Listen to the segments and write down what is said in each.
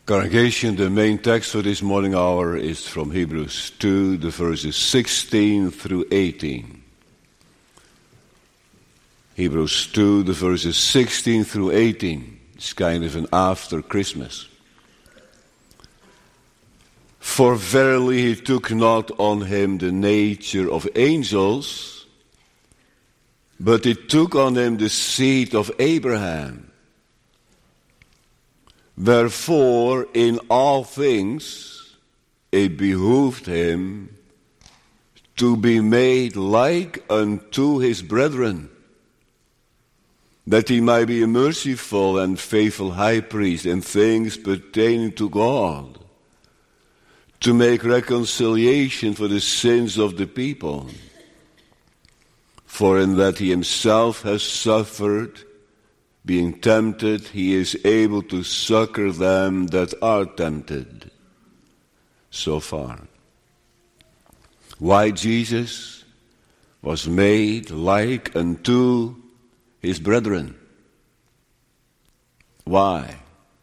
Congregation, the main text for this morning hour is from Hebrews 2, the verses 16 through 18. Hebrews 2, the verses 16 through 18. It's kind of an after Christmas. For verily he took not on him the nature of angels, but he took on him the seed of Abraham. Wherefore in all things it behooved him to be made like unto his brethren, that he might be a merciful and faithful high priest in things pertaining to God, to make reconciliation for the sins of the people. For in that he himself has suffered, being tempted, he is able to succor them that are tempted. So far. Why Jesus was made like unto his brethren. Why?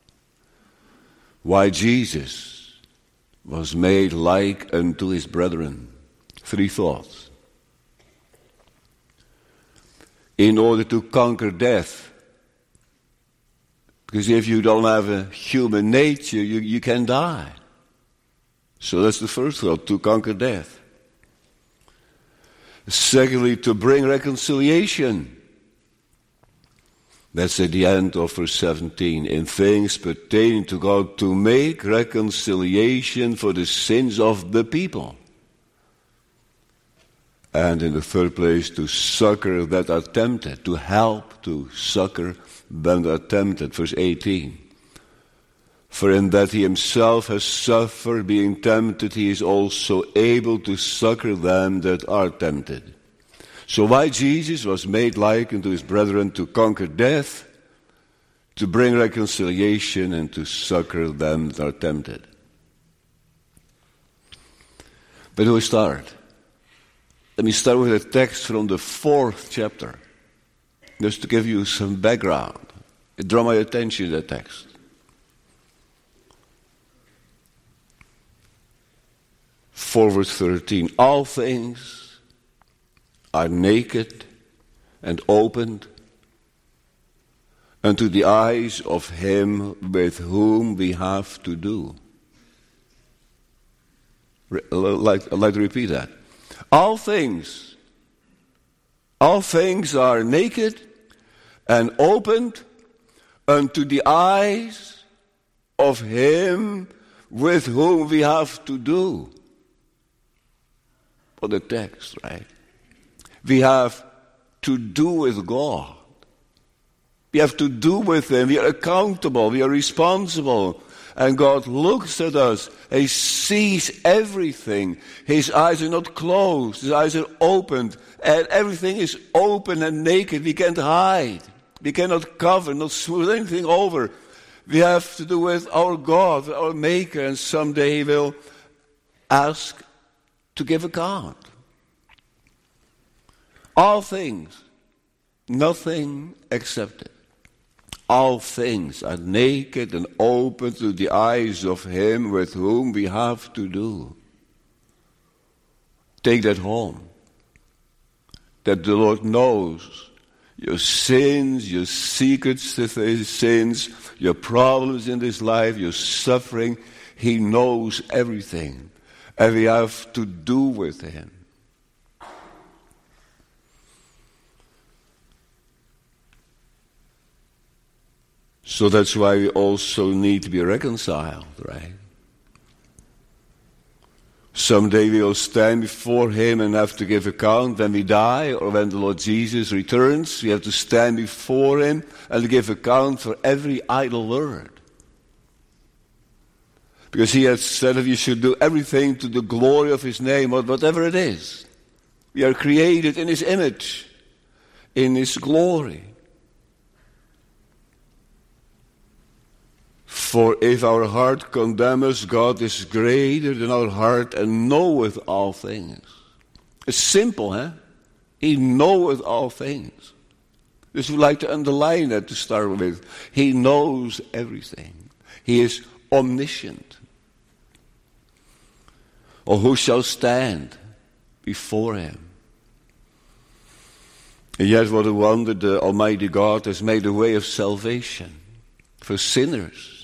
Why Jesus was made like unto his brethren. 3 thoughts. In order to conquer death. Because if you don't have a human nature, you can die. So that's the first thought, to conquer death. Secondly, to bring reconciliation. That's at the end of verse 17. In things pertaining to God, to make reconciliation for the sins of the people. And in the third place, to succor that are tempted, to help, to succor them that are tempted. Verse 18. For in that he himself has suffered, being tempted, he is also able to succor them that are tempted. So why Jesus was made like unto his brethren, to conquer death, to bring reconciliation, and to succor them that are tempted. Where do we start? Let me start with a text from the 4th chapter, just to give you some background. It drew my attention to that text. Verse 13. All things are naked and opened unto the eyes of him with whom we have to do. I'd like to repeat that. All things are naked and opened unto the eyes of him with whom we have to do. What a text, right? We have to do with God. We have to do with him. We are accountable. We are responsible. And God looks at us. He sees everything. His eyes are not closed. His eyes are opened. And everything is open and naked. We can't hide. We cannot cover, not smooth anything over. We have to do with our God, our Maker. And someday he will ask to give account. All things, nothing excepted. All things are naked and open to the eyes of him with whom we have to do. Take that home. That the Lord knows your sins, your secret sins, your problems in this life, your suffering. He knows everything. And we have to do with him. So that's why we also need to be reconciled, right? Someday we will stand before him and have to give account when we die or when the Lord Jesus returns. We have to stand before him and give account for every idle word. Because he has said that you should do everything to the glory of his name, whatever it is. We are created in his image, in his glory. For if our heart condemn us, God is greater than our heart and knoweth all things. It's simple, huh? He knoweth all things. Just would like to underline that to start with. He knows everything. He is omniscient. Or who shall stand before him? And yet what a wonder, the Almighty God has made a way of salvation for sinners.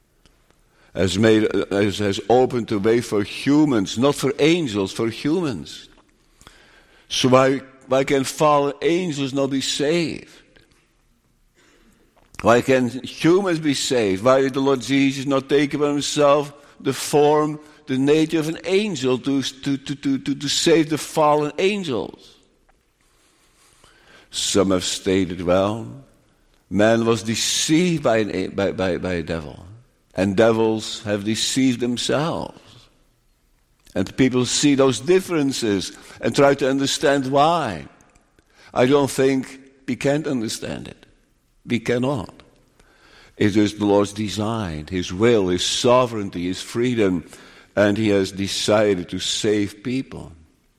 Has opened the way for humans, not for angels, for humans. So why can fallen angels not be saved? Why can humans be saved? Why did the Lord Jesus not take upon himself the form, the nature of an angel to save the fallen angels? Some have stated, well, man was deceived by a devil. And devils have deceived themselves. And people see those differences and try to understand why. I don't think we can't understand it. We cannot. It is the Lord's design, his will, his sovereignty, his freedom, and he has decided to save people.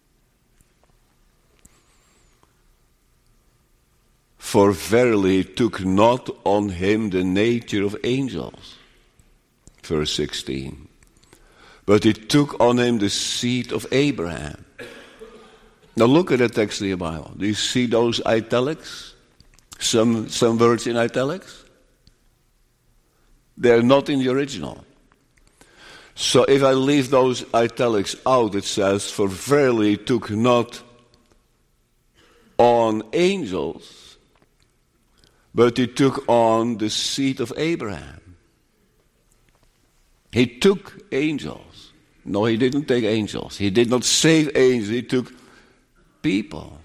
For verily he took not on him the nature of angels. Verse 16. But he took on him the seed of Abraham. Now look at the text of the Bible. Do you see those italics? Some words in italics? They're not in the original. So if I leave those italics out, it says, for verily he took not on angels, but he took on the seed of Abraham. He took angels. No, he didn't take angels. He did not save angels. He took people.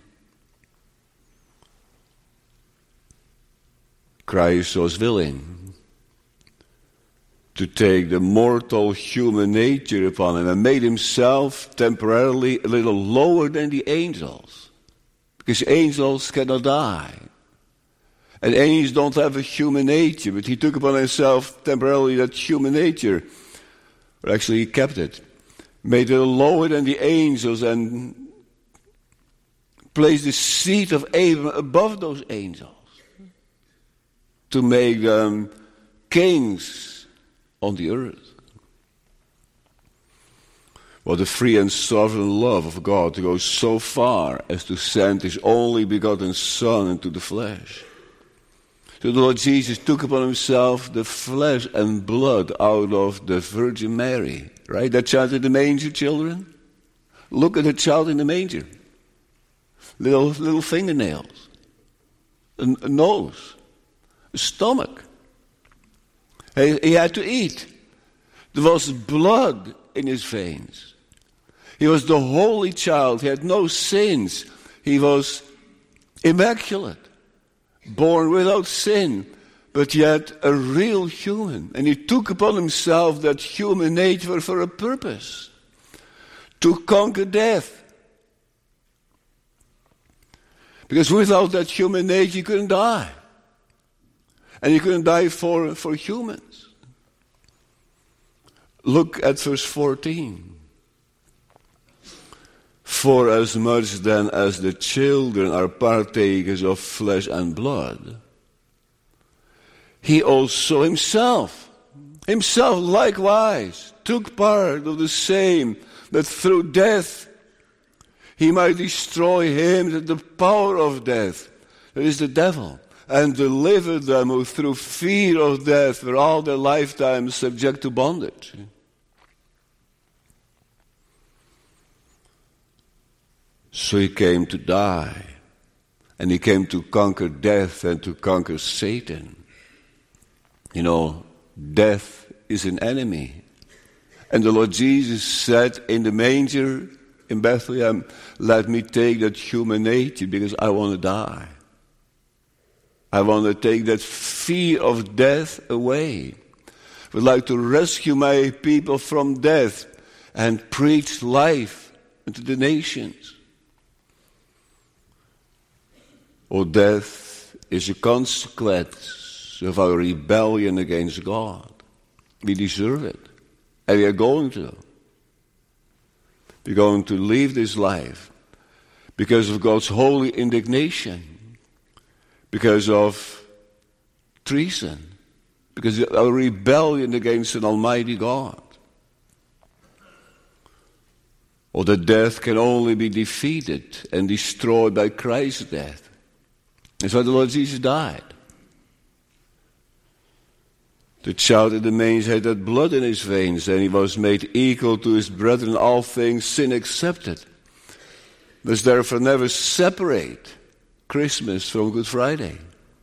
Christ was willing to take the mortal human nature upon him and made himself temporarily a little lower than the angels. Because angels cannot die. And angels don't have a human nature, but he took upon himself temporarily that human nature. Or actually he kept it. Made it lower than the angels and placed the seed of Abraham above those angels. To make them kings on the earth. What a free and sovereign love of God to go so far as to send his only begotten Son into the flesh. So the Lord Jesus took upon himself the flesh and blood out of the Virgin Mary. Right? That child in the manger, children? Look at the child in the manger. Little fingernails. A nose. A stomach. He had to eat. There was blood in his veins. He was the holy child. He had no sins. He was immaculate. Born without sin, but yet a real human. And he took upon himself that human nature for a purpose. To conquer death. Because without that human nature, he couldn't die. And he couldn't die for humans. Look at verse 14. For as much then as the children are partakers of flesh and blood, he also himself likewise took part of the same, that through death he might destroy him that the power of death, that is the devil, and deliver them who through fear of death were all their lifetime subject to bondage. So he came to die, and he came to conquer death and to conquer Satan. You know, death is an enemy. And the Lord Jesus said in the manger in Bethlehem, let me take that human nature because I want to die. I want to take that fear of death away. I would like to rescue my people from death and preach life into the nations. Oh, death is a consequence of our rebellion against God. We deserve it. And we are going to. We're going to leave this life because of God's holy indignation, because of treason, because of our rebellion against an almighty God. Or that death can only be defeated and destroyed by Christ's death. That's why the Lord Jesus died. The child in the manger had that blood in his veins, and he was made equal to his brethren, all things sin accepted. Must therefore never separate Christmas from Good Friday.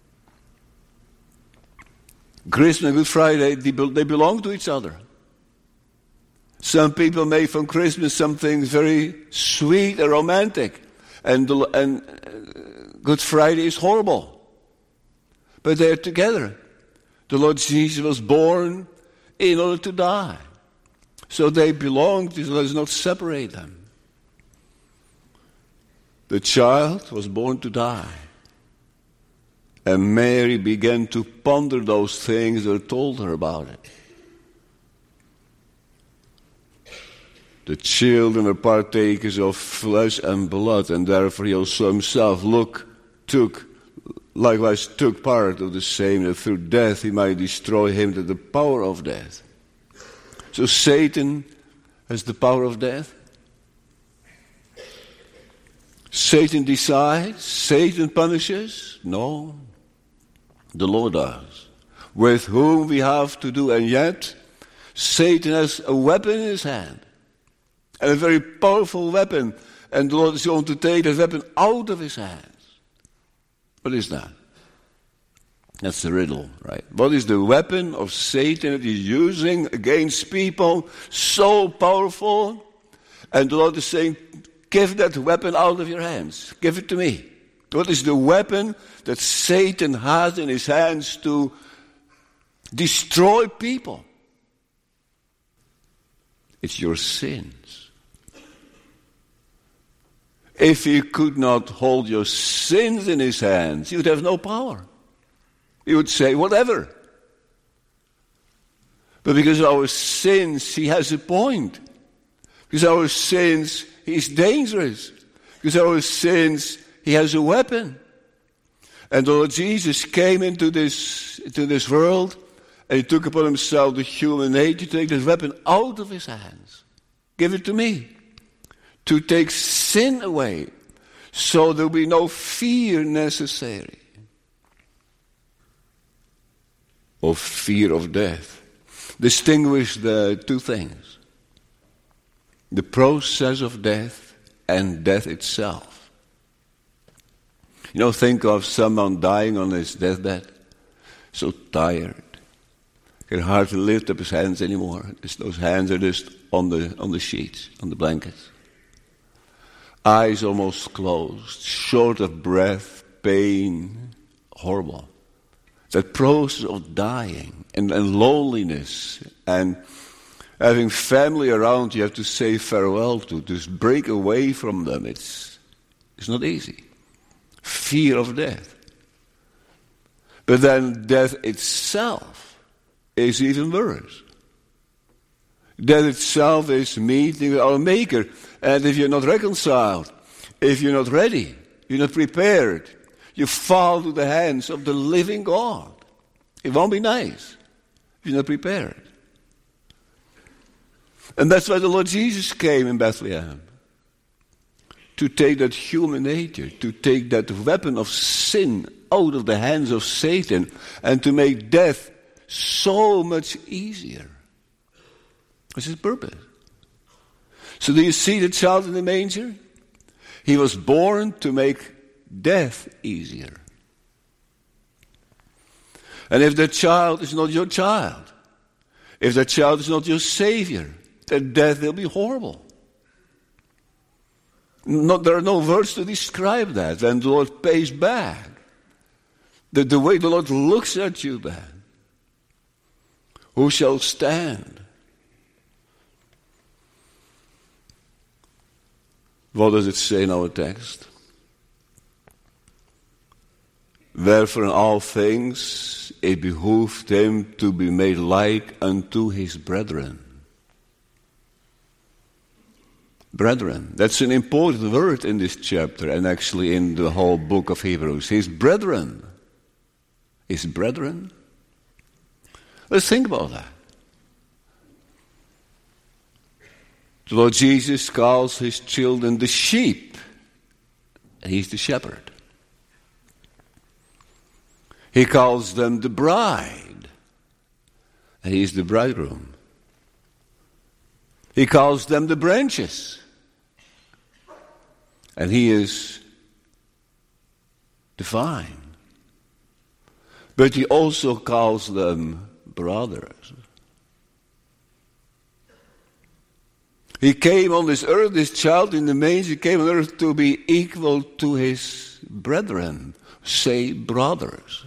Christmas and Good Friday, they belong to each other. Some people make from Christmas something very sweet and romantic, and Good Friday is horrible. But they're together. The Lord Jesus was born in order to die. So they belong to us. Let's not separate them. The child was born to die. And Mary began to ponder those things that were told her about it. The children are partakers of flesh and blood, and therefore he also himself likewise took part of the same, that through death he might destroy him that the power of death. So Satan has the power of death. Satan decides, Satan punishes. No, the Lord does. With whom we have to do, and yet Satan has a weapon in his hand. And a very powerful weapon. And the Lord is going to take that weapon out of his hands. What is that? That's the riddle, right? What is the weapon of Satan that he's using against people so powerful? And the Lord is saying, give that weapon out of your hands. Give it to me. What is the weapon that Satan has in his hands to destroy people? It's your sins. If he could not hold your sins in his hands, he would have no power. He would say, whatever. But because of our sins, he has a point. Because of our sins, he's dangerous. Because of our sins, he has a weapon. And the Lord Jesus came into this world, and he took upon himself the human nature to take this weapon out of his hands. Give it to me. To take sin away, so there will be no fear necessary. Or fear of death. Distinguish the two things. The process of death and death itself. Think of someone dying on his deathbed, so tired. Can hardly lift up his hands anymore. Those hands are just on the sheets, on the blankets. Eyes almost closed, short of breath, pain, horrible. That process of dying and loneliness and having family around you have to say farewell to, just break away from them. It's not easy. Fear of death. But then death itself is even worse. Death itself is meeting with our Maker. And if you're not reconciled, if you're not ready, you're not prepared, you fall to the hands of the living God. It won't be nice if you're not prepared. And that's why the Lord Jesus came in Bethlehem. To take that human nature, to take that weapon of sin out of the hands of Satan, and to make death so much easier. That's his purpose. So do you see the child in the manger? He was born to make death easier. And if that child is not your child, if that child is not your Savior, then death will be horrible. There are no words to describe that. When the Lord pays back, the way the Lord looks at you then, who shall stand? What does it say in our text? Wherefore in all things it behooved him to be made like unto his brethren. Brethren, that's an important word in this chapter and actually in the whole book of Hebrews. His brethren. His brethren. Let's think about that. The Lord Jesus calls his children the sheep, and he's the shepherd. He calls them the bride, and he's the bridegroom. He calls them the branches, and he is the vine. But he also calls them brothers. He came on this earth, this child in the manger came on earth to be equal to his brethren, say brothers.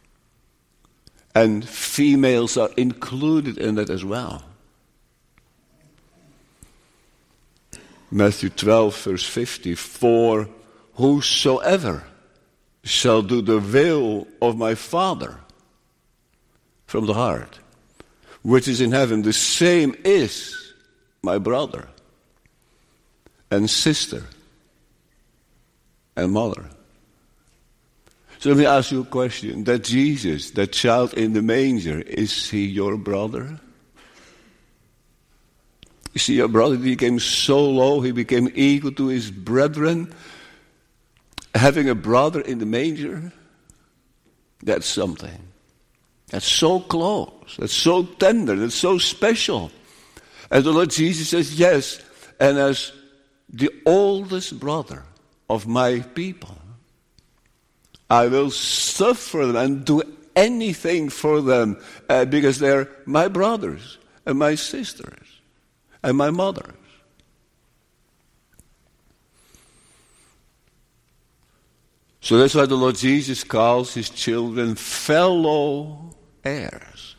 And females are included in that as well. Matthew 12, verse 50, for whosoever shall do the will of my Father from the heart, which is in heaven, the same is my brother and sister and mother. So let me ask you a question. That Jesus, that child in the manger, is he your brother? You see, your brother became so low, he became equal to his brethren. Having a brother in the manger, that's something. That's so close, that's so tender, that's so special. And the Lord Jesus says, yes, and as the oldest brother of my people, I will suffer them and do anything for them because they're my brothers and my sisters and my mothers. So that's why the Lord Jesus calls his children fellow heirs.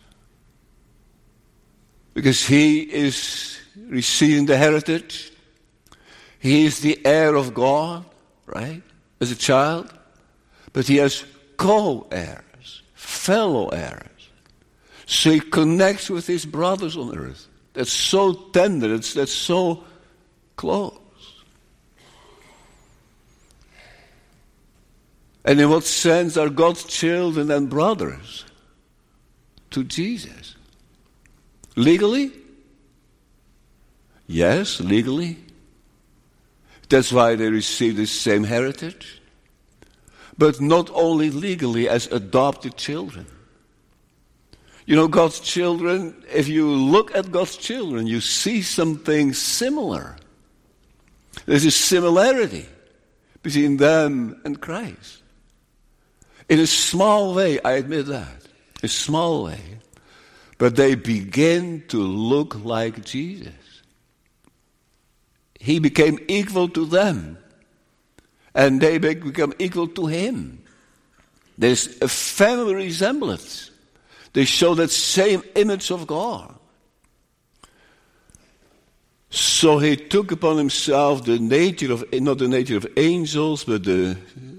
Because he is receiving the heritage. He is the heir of God, right? As a child. But he has co-heirs, fellow heirs. So he connects with his brothers on earth. That's so tender, that's so close. And in what sense are God's children and brothers to Jesus? Legally? Yes, legally. That's why they receive the same heritage. But not only legally as adopted children. You know, God's children, if you look at God's children, you see something similar. There's a similarity between them and Christ. In a small way, I admit that. A small way. But they begin to look like Jesus. He became equal to them. And they become equal to him. There's a family resemblance. They show that same image of God. So he took upon himself the nature of, not the nature of angels, but the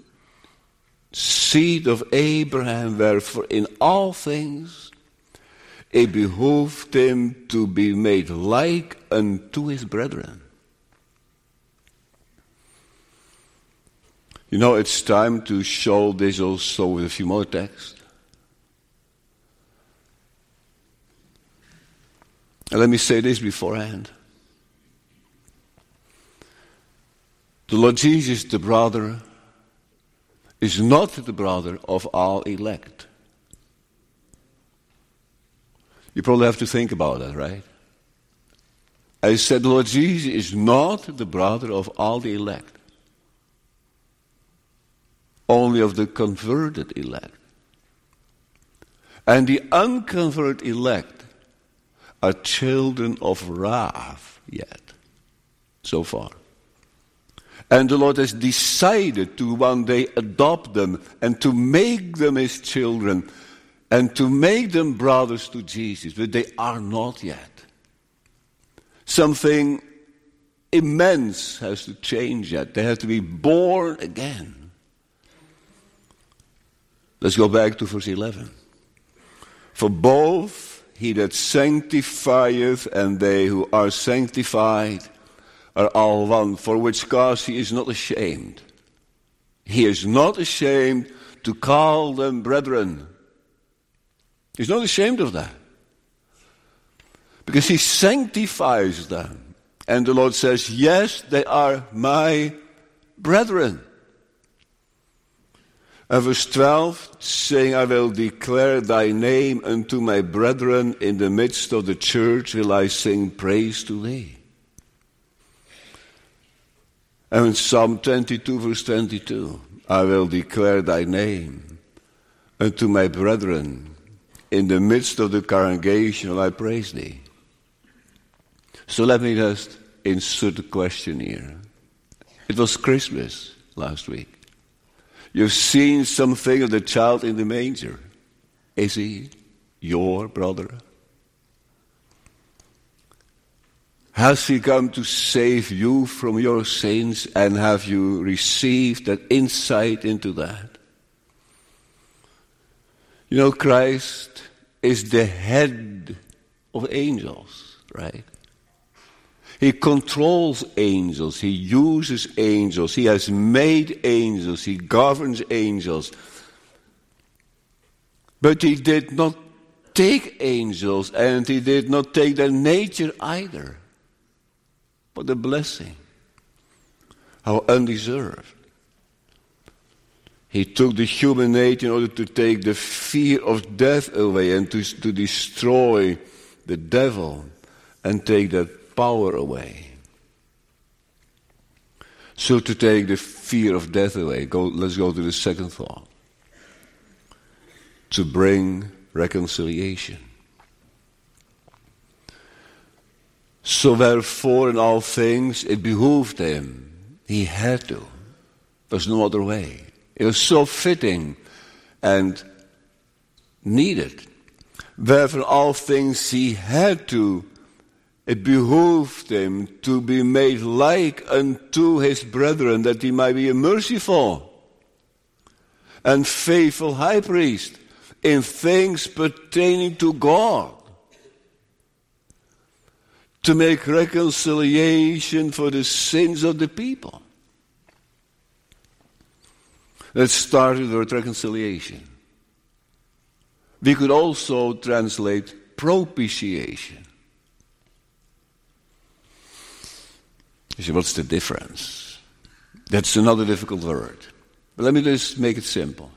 seed of Abraham, wherefore in all things it behooved him to be made like unto his brethren. You know, it's time to show this also with a few more texts. And let me say this beforehand. The Lord Jesus, the brother, is not the brother of all elect. You probably have to think about that, right? I said the Lord Jesus is not the brother of all the elect. Only of the converted elect. And the unconverted elect are children of wrath yet, so far. And the Lord has decided to one day adopt them and to make them his children and to make them brothers to Jesus, but they are not yet. Something immense has to change yet. They have to be born again. Let's go back to verse 11. For both he that sanctifieth and they who are sanctified are all one, for which cause he is not ashamed. He is not ashamed to call them brethren. He's not ashamed of that. Because he sanctifies them. And the Lord says, yes, they are my brethren. And verse 12, saying, I will declare thy name unto my brethren, in the midst of the church will I sing praise to thee. And in Psalm 22, verse 22, I will declare thy name unto my brethren, in the midst of the congregation will I praise thee. So let me just insert a question here. It was Christmas last week. You've seen something of the child in the manger. Is he your brother? Has he come to save you from your sins, and have you received that insight into that? You know, Christ is the head of angels, right? He controls angels. He uses angels. He has made angels. He governs angels. But he did not take angels, and he did not take their nature either. What a blessing. How undeserved. He took the human nature in order to take the fear of death away and to destroy the devil and take that power away. So to take the fear of death away, let's go to the second thought. To bring reconciliation. So therefore in all things it behooved him. He had to. There's no other way. It was so fitting and needed. Therefore in all things he had to. It behooved him to be made like unto his brethren, that he might be a merciful and faithful high priest in things pertaining to God, to make reconciliation for the sins of the people. Let's start with the word reconciliation. We could also translate propitiation. You say, what's the difference? That's another difficult word. But let me just make it simple.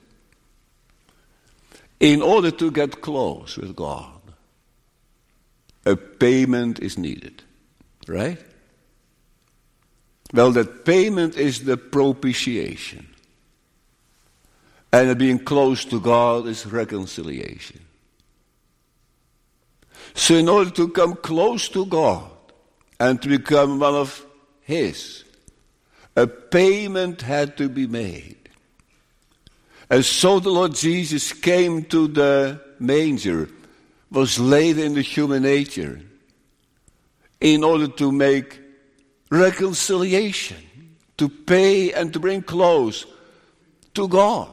In order to get close with God, a payment is needed, right? Well, that payment is the propitiation. And being close to God is reconciliation. So in order to come close to God and to become one of His, a payment had to be made. And so the Lord Jesus came to the manger, was laid in the human nature, in order to make reconciliation, to pay and to bring close to God.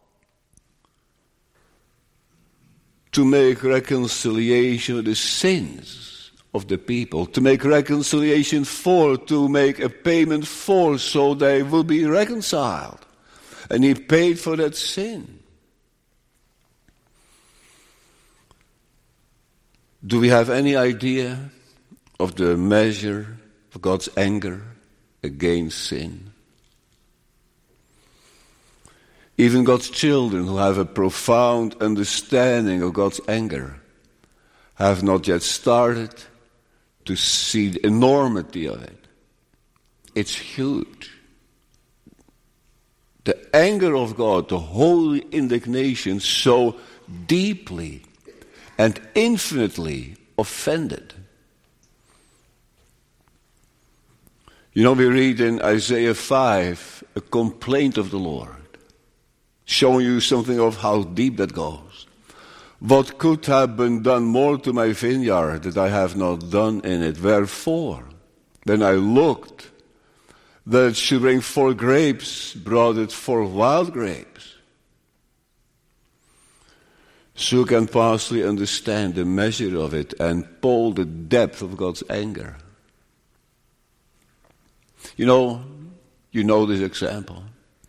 To make reconciliation with the sins of the people, to make reconciliation for, to make a payment for, so they will be reconciled. And He paid for that sin. Do we have any idea of the measure of God's anger against sin? Even God's children who have a profound understanding of God's anger have not yet started to see the enormity of it. It's huge. The anger of God, the holy indignation, so deeply and infinitely offended. You know, we read in Isaiah 5 a complaint of the Lord, showing you something of how deep that goes. What could have been done more to my vineyard that I have not done in it? Wherefore, when I looked that it should bring forth grapes, brought it forth wild grapes. So you can partially understand the measure of it and pull the depth of God's anger. You know this example.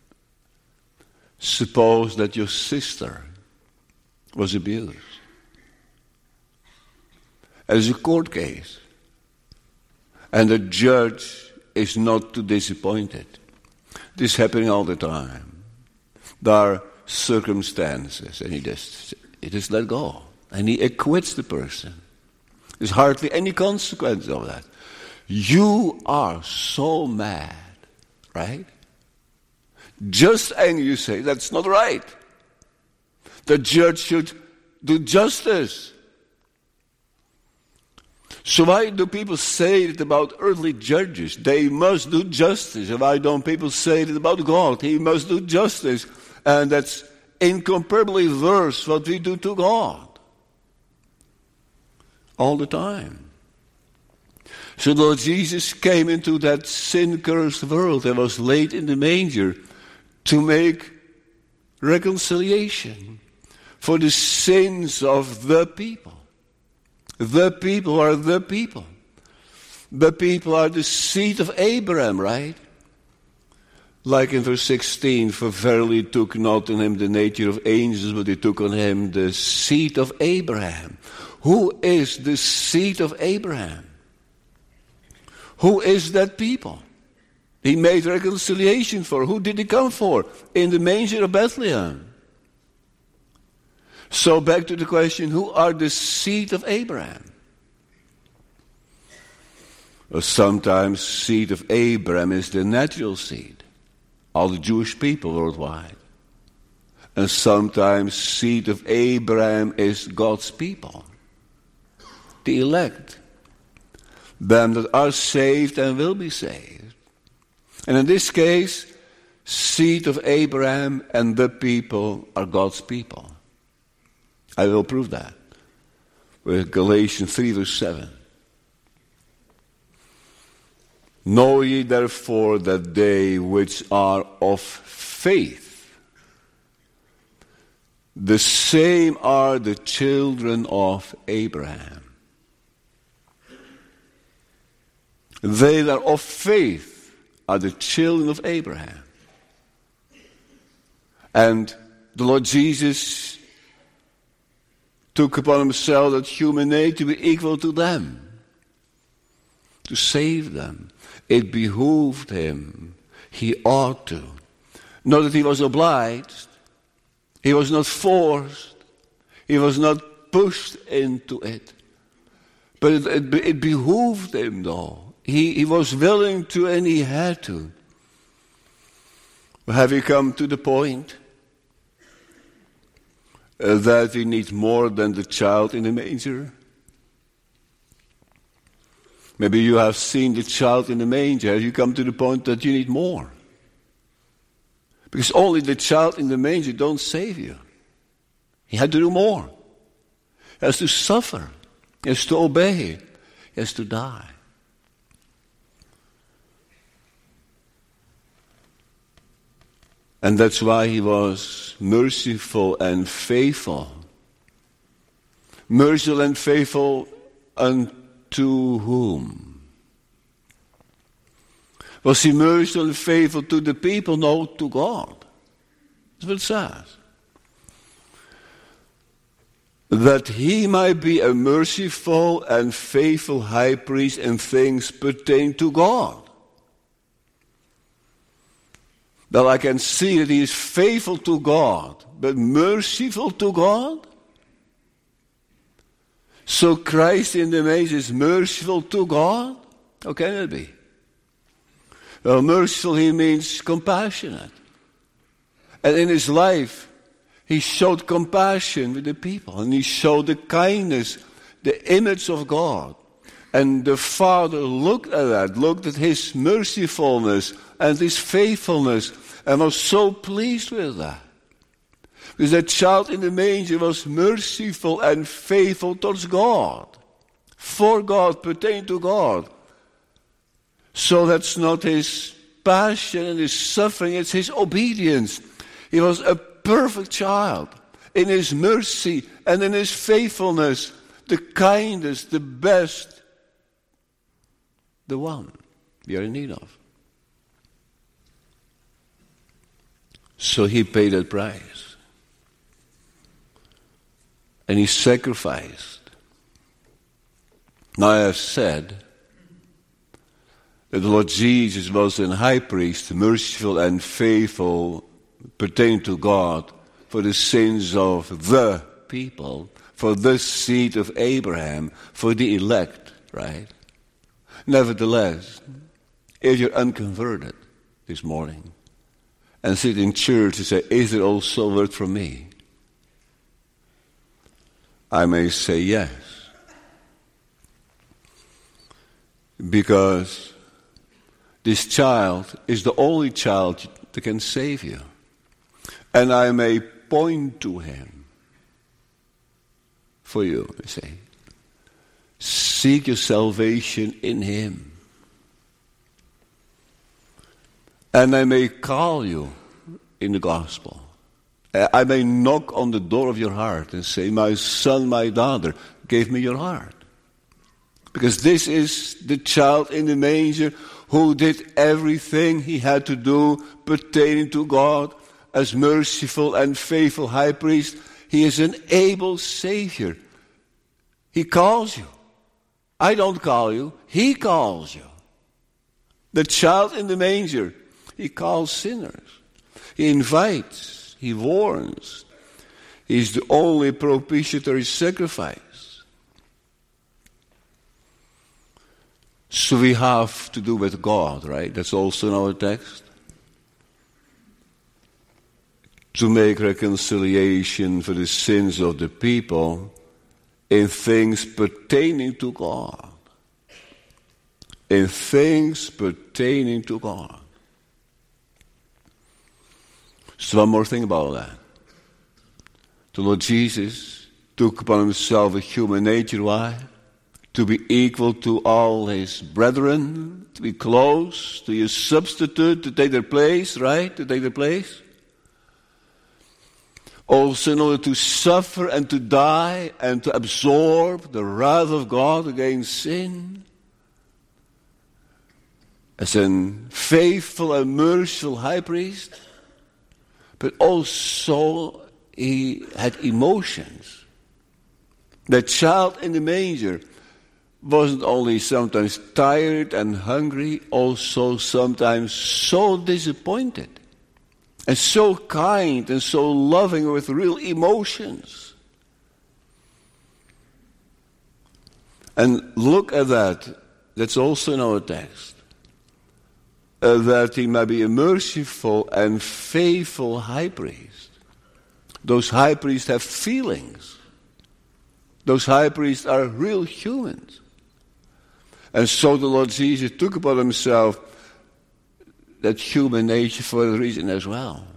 Suppose that your sister was abused. as a court case. And the judge is not too disappointed. This is happening all the time. There are circumstances, and he just let go. And he acquits the person. There's hardly any consequence of that. You are so mad, right? Just angry, you say, that's not right. The judge should do justice. So why do people say it about earthly judges? They must do justice. And why don't people say it about God? He must do justice. And that's incomparably worse what we do to God. All the time. So Lord Jesus came into that sin-cursed world and was laid in the manger to make reconciliation for the sins of the people. The people are the people. The people are the seed of Abraham, right? Like in verse 16, for verily he took not on him the nature of angels, but he took on him the seed of Abraham. Who is the seed of Abraham? Who is that people? He made reconciliation for. Who did he come for? In the manger of Bethlehem. So back to the question, who are the seed of Abraham? Well, sometimes seed of Abraham is the natural seed, all the Jewish people worldwide. And sometimes seed of Abraham is God's people, the elect, them that are saved and will be saved. And in this case, seed of Abraham and the people are God's people. I will prove that with Galatians 3 verse 7. Know ye therefore that they which are of faith, the same are the children of Abraham. They that are of faith are the children of Abraham. And the Lord Jesus took upon himself that human nature to be equal to them, to save them. It behooved him. He ought to. Not that he was obliged. He was not forced. He was not pushed into it. But it behooved him, though. He was willing to, and he had to. Have you come to the point that we need more than the child in the manger? Maybe you have seen the child in the manger. Have you come to the point that you need more? Because only the child in the manger don't save you. He had to do more. He has to suffer. He has to obey. He has to die. And that's why he was merciful and faithful. Merciful and faithful unto whom? Was he merciful and faithful to the people? No, to God. That's what it says. That he might be a merciful and faithful high priest in things pertaining to God. That I can see that he is faithful to God, but merciful to God. So Christ in the manger is merciful to God? How can it be? Well, merciful, he means compassionate. And in his life, he showed compassion with the people. And he showed the kindness, the image of God. And the Father looked at that, looked at his mercifulness and his faithfulness, and was so pleased with that. Because that child in the manger was merciful and faithful towards God. For God, pertaining to God. So that's not his passion and his suffering, it's his obedience. He was a perfect child in his mercy and in his faithfulness, the kindest, the best, the one we are in need of. So he paid that price. And he sacrificed. Now I have said that the Lord Jesus was an high priest, merciful and faithful, pertaining to God, for the sins of the people, for the seed of Abraham, for the elect, right? Nevertheless, if you're unconverted this morning and sit in church and say, is there also a word from me? I may say yes. Because this child is the only child that can save you. And I may point to him for you, I say. Seek your salvation in him. And I may call you in the gospel. I may knock on the door of your heart and say, my son, my daughter, give me your heart. Because this is the child in the manger who did everything he had to do pertaining to God as merciful and faithful high priest. He is an able Savior. He calls you. I don't call you. He calls you. The child in the manger, he calls sinners. He invites. He warns. He's the only propitiatory sacrifice. So we have to do with God, right? That's also in our text. To make reconciliation for the sins of the people in things pertaining to God. In things pertaining to God. So one more thing about that. The Lord Jesus took upon himself a human nature. Why? To be equal to all his brethren, to be close, to be a substitute, to take their place, right? To take their place. Also in order to suffer and to die and to absorb the wrath of God against sin. As a faithful and merciful high priest. But also he had emotions. The child in the manger wasn't only sometimes tired and hungry, also sometimes so disappointed. And so kind and so loving with real emotions. And look at that. That's also in our text. That he might be a merciful and faithful high priest. Those high priests have feelings. Those high priests are real humans. And so the Lord Jesus took upon himself that human nature for a reason as well.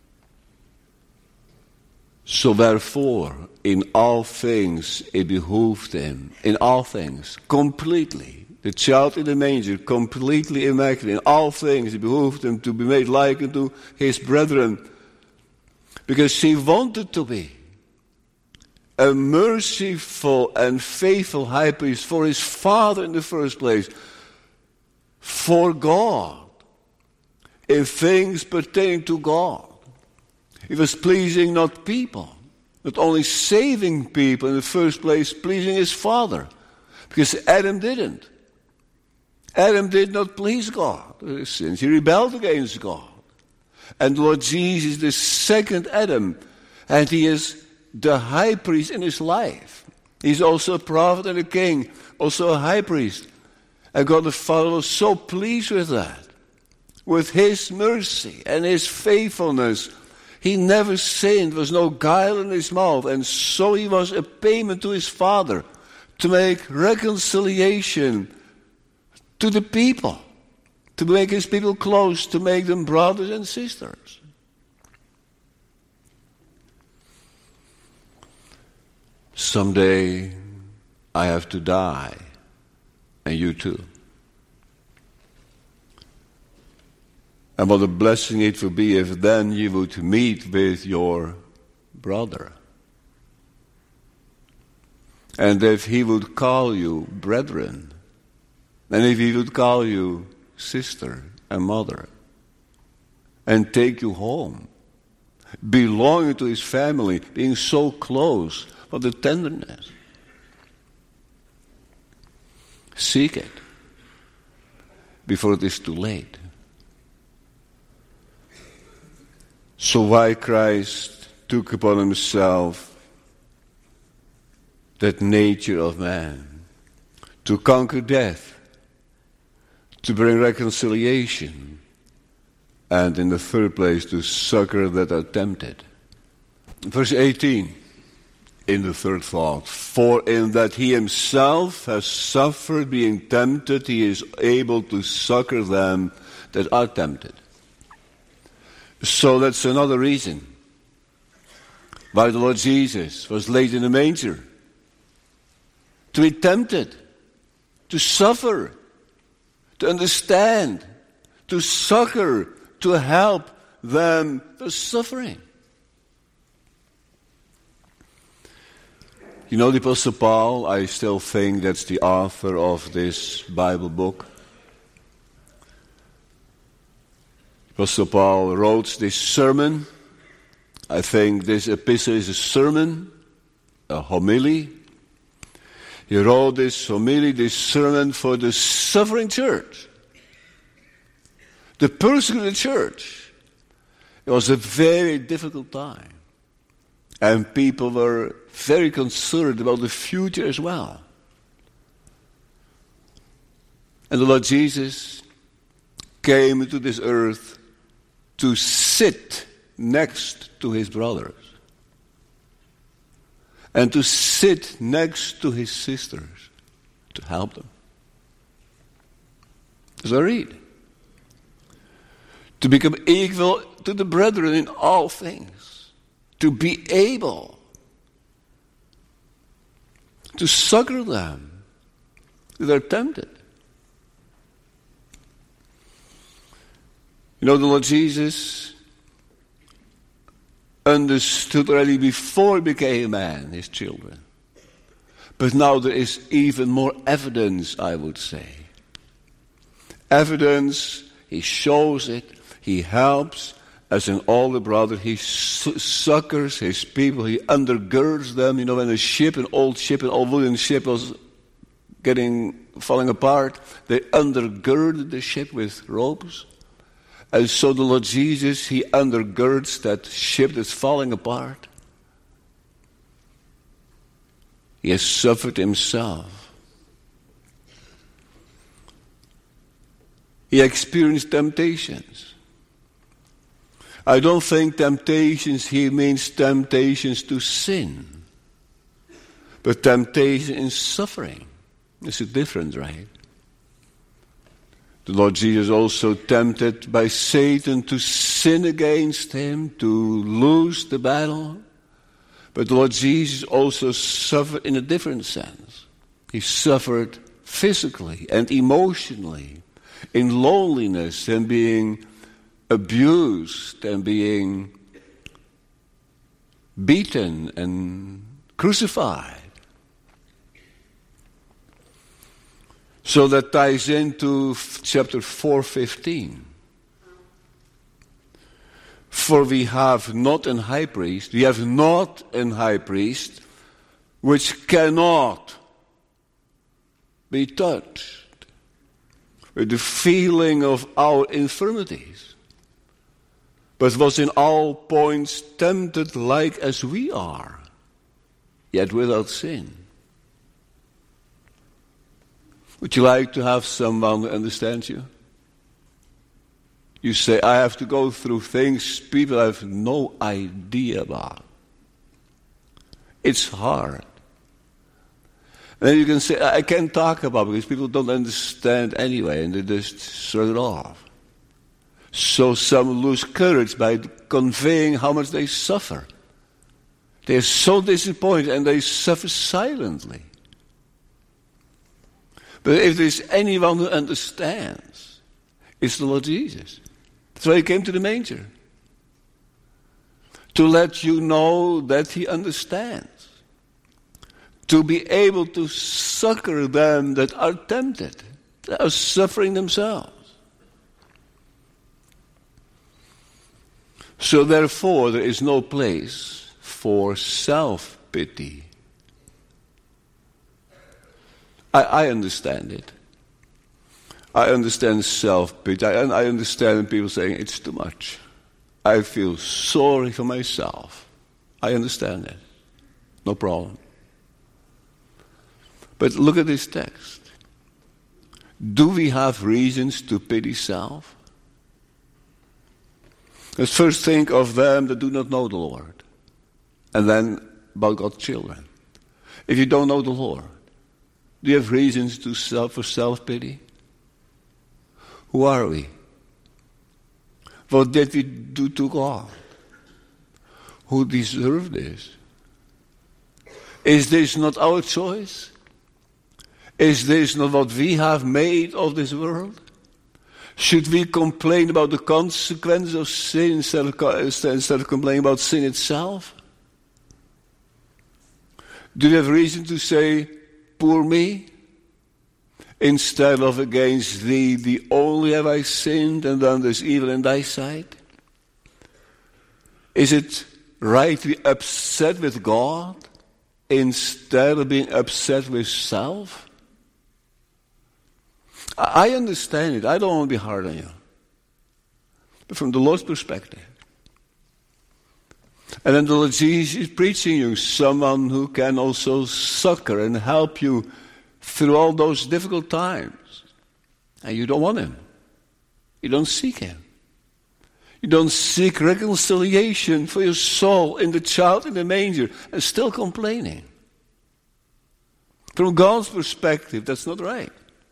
So therefore, in all things it behooved him, in all things, completely, the child in the manger, completely immaculate, in all things it behooved him to be made like unto his brethren, because he wanted to be a merciful and faithful high priest for his Father in the first place, for God, in things pertaining to God. He was pleasing not people, not only saving people in the first place, pleasing his Father, because Adam didn't. Adam did not please God with his sins. He rebelled against God. And Lord Jesus, the second Adam, and he is the high priest in his life. He's also a prophet and a king, also a high priest. And God the Father was so pleased with that, with his mercy and his faithfulness. He never sinned, there was no guile in his mouth, and so he was a payment to his Father to make reconciliation to the people, to make his people close, to make them brothers and sisters. Someday I have to die, and you too. And what a blessing it would be if then you would meet with your brother. And if he would call you brethren, and if he would call you sister and mother, and take you home, belonging to his family, being so close, what a tenderness. Seek it before it is too late. So why Christ took upon himself that nature of man, to conquer death, to bring reconciliation, and in the third place to succor that are tempted. Verse 18, in the third thought, for in that he himself has suffered being tempted, he is able to succor them that are tempted. So that's another reason why the Lord Jesus was laid in the manger. To be tempted, to suffer, to understand, to succor, to help them that are suffering. You know the Apostle Paul, I still think that's the author of this Bible book. Apostle Paul wrote this sermon. I think this epistle is a sermon, a homily. He wrote this homily, this sermon for the suffering church, the persecuted church. It was a very difficult time. And people were very concerned about the future as well. And the Lord Jesus came into this earth to sit next to his brothers and to sit next to his sisters to help them. As I read, to become equal to the brethren in all things, to be able to succor them that are tempted. You know, the Lord Jesus understood already before he became a man, his children. But now there is even more evidence, I would say. Evidence, he shows it, he helps. As an older brother, he succors his people, he undergirds them. You know, when an old wooden ship was falling apart, they undergirded the ship with ropes. And so the Lord Jesus, he undergirds that ship that's falling apart. He has suffered himself. He experienced temptations. I don't think temptations here means temptations to sin, but temptation in suffering. There's a difference, right? The Lord Jesus also tempted by Satan to sin against him, to lose the battle. But the Lord Jesus also suffered in a different sense. He suffered physically and emotionally, in loneliness and being abused and being beaten and crucified. So that ties into chapter 4:15. For we have not an high priest which cannot be touched with the feeling of our infirmities, but was in all points tempted like as we are, yet without sin. Would you like to have someone who understands you? You say, I have to go through things people have no idea about. It's hard. And then you can say, I can't talk about it because people don't understand anyway, and they just shrug it off. So some lose courage by conveying how much they suffer. They are so disappointed and they suffer silently. But if there's anyone who understands, it's the Lord Jesus. That's why he came to the manger. To let you know that he understands. To be able to succor them that are tempted, that are suffering themselves. So therefore, there is no place for self-pity. I understand it. I understand self-pity. I understand people saying, it's too much. I feel sorry for myself. I understand it. No problem. But look at this text. Do we have reasons to pity self? Let's first think of them that do not know the Lord. And then about God's children. If you don't know the Lord, do you have reasons for self-pity? Who are we? What did we do to God? Who deserved this? Is this not our choice? Is this not what we have made of this world? Should we complain about the consequences of sin instead of complaining about sin itself? Do you have reason to say, poor me? Instead of against thee, the only have I sinned and done this evil in thy sight? Is it right to be upset with God instead of being upset with self? I understand it. I don't want to be hard on you. But from the Lord's perspective. And then the Lord Jesus is preaching you someone who can also succor and help you through all those difficult times. And you don't want him. You don't seek him. You don't seek reconciliation for your soul in the child in the manger and still complaining. From God's perspective, that's not right.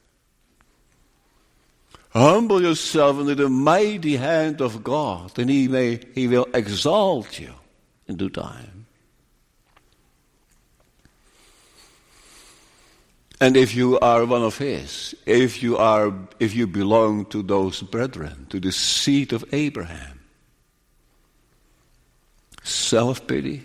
Humble yourself under the mighty hand of God, and He will exalt you in due time. And if you are one of His, if you belong to those brethren, to the seed of Abraham, self-pity.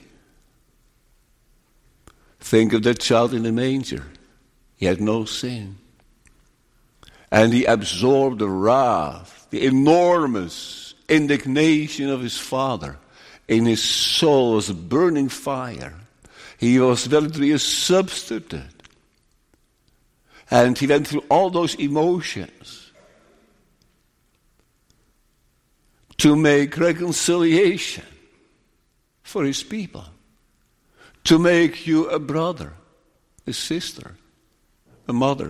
Think of that child in the manger. He had no sin. And he absorbed the wrath, the enormous indignation of his father. In his soul was a burning fire. He was relatively a substitute. And he went through all those emotions to make reconciliation for his people. To make you a brother, a sister, a mother.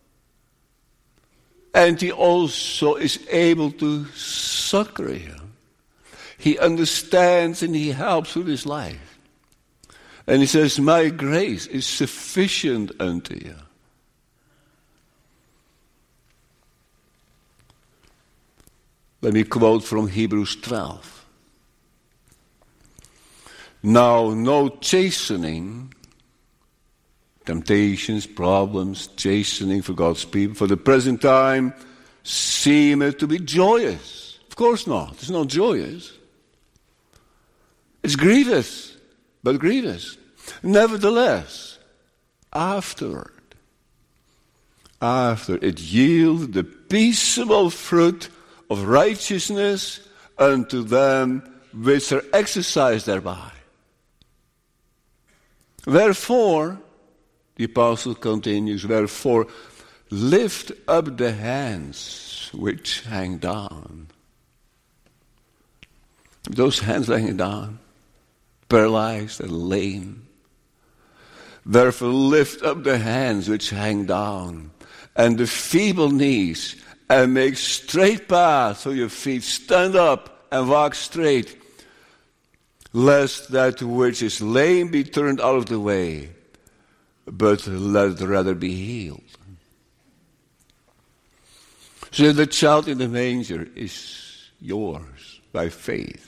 And he also is able to succor you. He understands and he helps with his life. And he says, my grace is sufficient unto you. Let me quote from Hebrews 12. Now, no chastening, temptations, problems, chastening for God's people, for the present time, seemeth to be joyous. Of course not. It's not joyous. It's grievous, but grievous. Nevertheless, after it yields the peaceable fruit of righteousness unto them which are exercised thereby. Wherefore, the apostle continues, wherefore lift up the hands which hang down. Those hands hanging down, paralyzed and lame. Therefore lift up the hands which hang down, and the feeble knees, and make straight paths for your feet. Stand up and walk straight, lest that which is lame be turned out of the way, but let it rather be healed. So the child in the manger is yours by faith.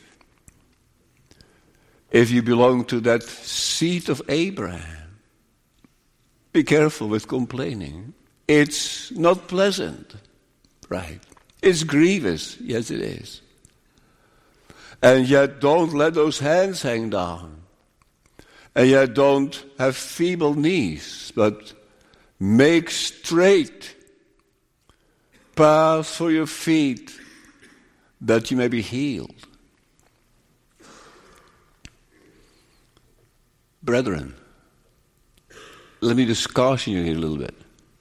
If you belong to that seed of Abraham, be careful with complaining. It's not pleasant, right? It's grievous, yes it is. And yet don't let those hands hang down. And yet don't have feeble knees, but make straight paths for your feet that you may be healed. Brethren, let me just caution you here a little bit.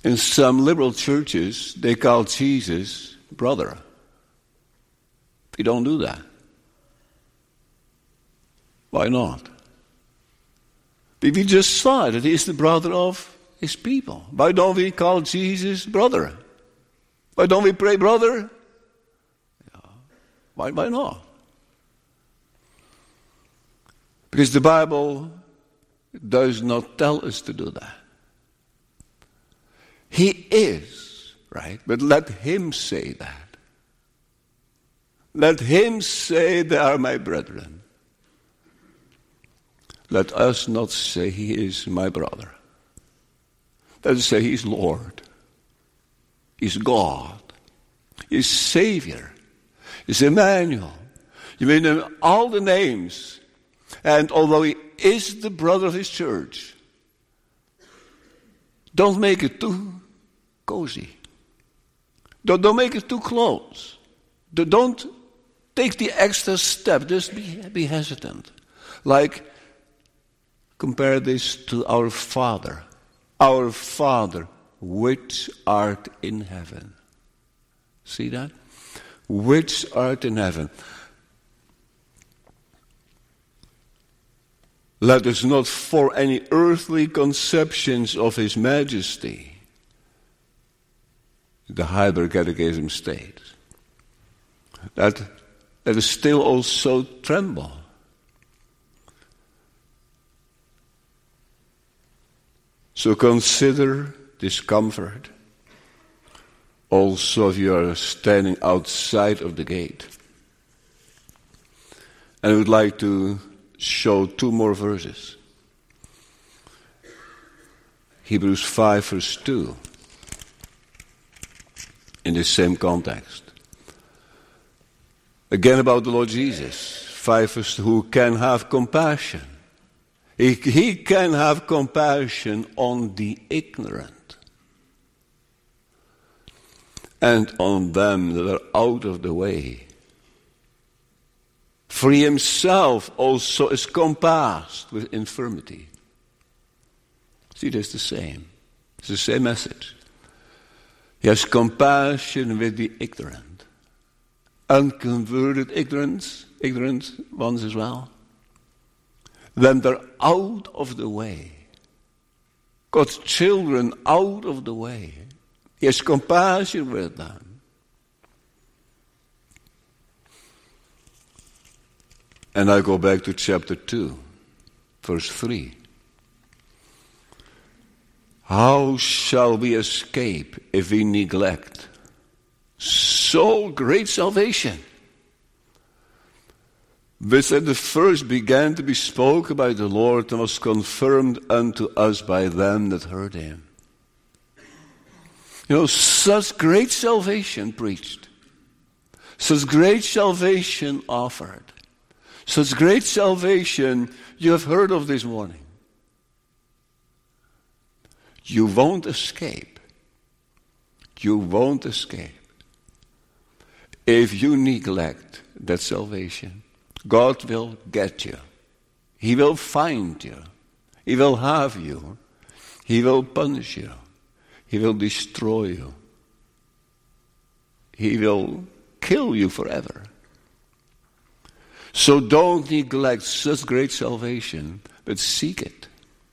In some liberal churches, they call Jesus brother. We don't do that. Why not? We just saw that he is the brother of his people. Why don't we call Jesus brother? Why don't we pray brother? Why not? Because the Bible does not tell us to do that. He is, right? But let him say that. Let him say, they are my brethren. Let us not say he is my brother. Let us say he is Lord. He's God. He's Savior. He's Emmanuel. You may know all the names. And although he is the brother of his church, don't make it too cozy. Don't make it too close. Don't take the extra step. Just be hesitant. Like, compare this to our Father. Our Father, which art in heaven. See that? Which art in heaven. Let us not form any earthly conceptions of his majesty. The Heidelberg Catechism states that let us still also tremble. So consider this comfort. Also, if you are standing outside of the gate. And I would like to show two more verses. Hebrews 5 verse 2. In the same context. Again about the Lord Jesus. 5 verse 2. Who can have compassion. He can have compassion on the ignorant. And on them that are out of the way. For he himself also is compassed with infirmity. See, that's the same. It's the same message. He has compassion with the ignorant. Unconverted ignorant ones as well. Then they're out of the way. God's children out of the way. He has compassion with them. And I go back to chapter 2, verse 3. How shall we escape if we neglect so great salvation, which at the first began to be spoken by the Lord and was confirmed unto us by them that heard him? You know, such great salvation preached, such great salvation offered, such great salvation you have heard of this morning. You won't escape. You won't escape if you neglect that salvation. God will get you. He will find you. He will have you. He will punish you. He will destroy you. He will kill you forever. So don't neglect such great salvation, but seek it.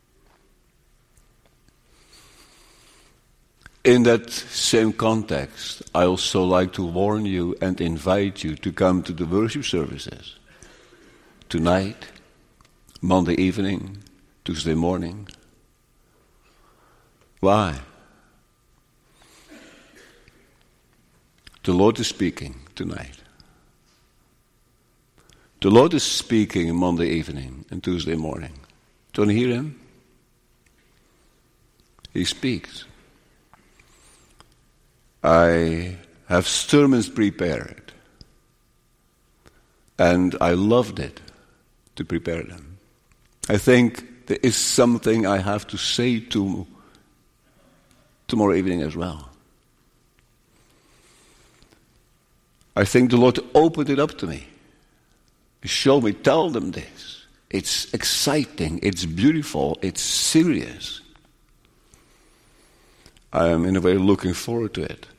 In that same context, I also like to warn you and invite you to come to the worship services. Tonight, Monday evening, Tuesday morning. Why? The Lord is speaking tonight. The Lord is speaking Monday evening and Tuesday morning. Do you want to hear him? He speaks. I have sermons prepared, and I loved it to prepare them. I think there is something I have to say to tomorrow evening as well. I think the Lord opened it up to me. Show me, tell them this. It's exciting, it's beautiful, it's serious. I am in a way looking forward to it.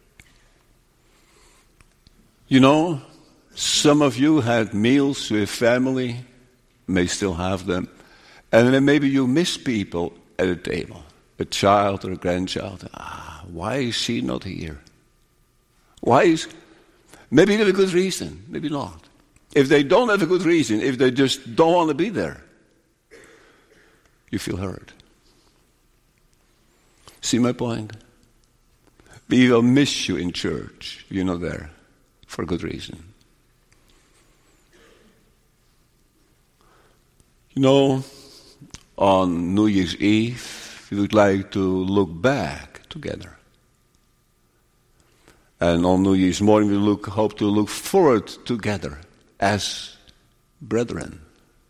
You know, some of you had meals with family, may still have them, and then maybe you miss people at a table, a child or a grandchild. Why is she not here? Maybe they have a good reason, maybe not. If they don't have a good reason, if they just don't want to be there, you feel hurt. See my point? We will miss you in church if you're not there for a good reason. You know, on New Year's Eve, we would like to look back together. And on New Year's morning, we hope to look forward together as brethren,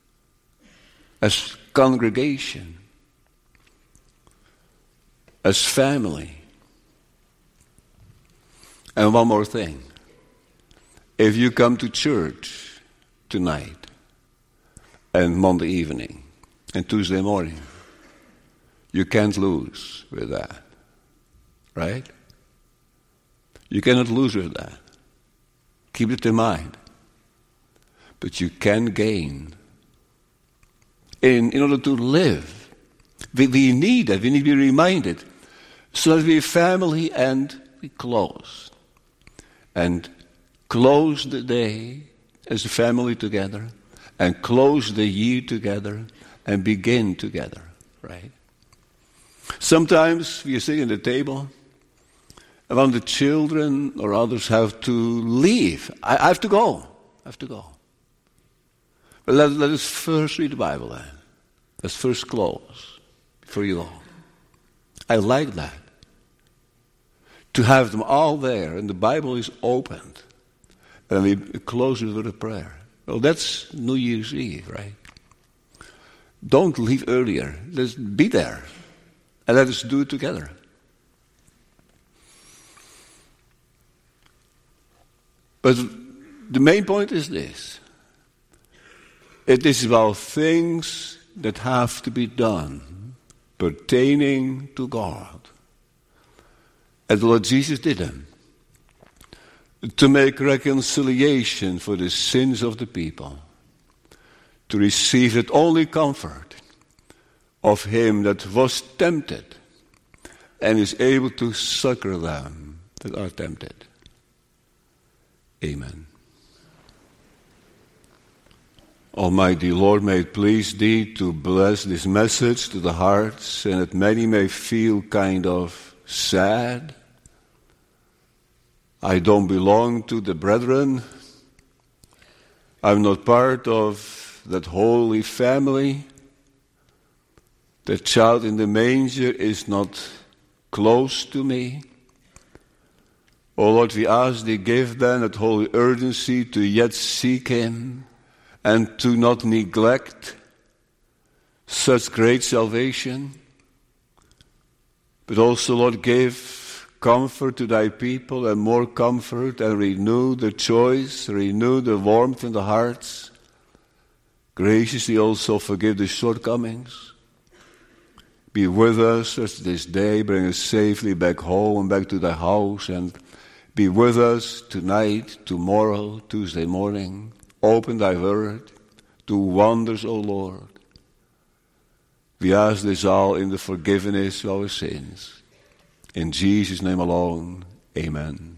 as congregation, as family. And one more thing. If you come to church tonight and Monday evening and Tuesday morning, you can't lose with that, right? You cannot lose with that. Keep it in mind. But you can gain. In order to live, we need that. We need to be reminded. So that we family and we close. And close the day as a family together. And close the year together. And begin together. Right? Sometimes we are sitting at the table. And when the children or others have to leave, I have to go. But let us first read the Bible then. Let's first close before you go. I like that. To have them all there and the Bible is opened. And we close it with a prayer. Well, that's New Year's Eve, right? Don't leave earlier. Let's be there. And let us do it together. But the main point is this. It is about things that have to be done pertaining to God. And the Lord Jesus did them. To make reconciliation for the sins of the people. To receive the only comfort of him that was tempted and is able to succor them that are tempted. Amen. Almighty Lord, may it please Thee to bless this message to the hearts and that many may feel kind of sad. I don't belong to the brethren. I'm not part of that holy family. The child in the manger is not close to me. Oh Lord, we ask Thee, give them that holy urgency to yet seek Him and to not neglect such great salvation. But also, Lord, give comfort to Thy people and more comfort and renew the choice, renew the warmth in the hearts. Graciously also forgive the shortcomings. Be with us as this day, bring us safely back home and back to Thy house, and be with us tonight, tomorrow, Tuesday morning. Open Thy word, do wonders, O Lord. We ask this all in the forgiveness of our sins. In Jesus' name alone, amen.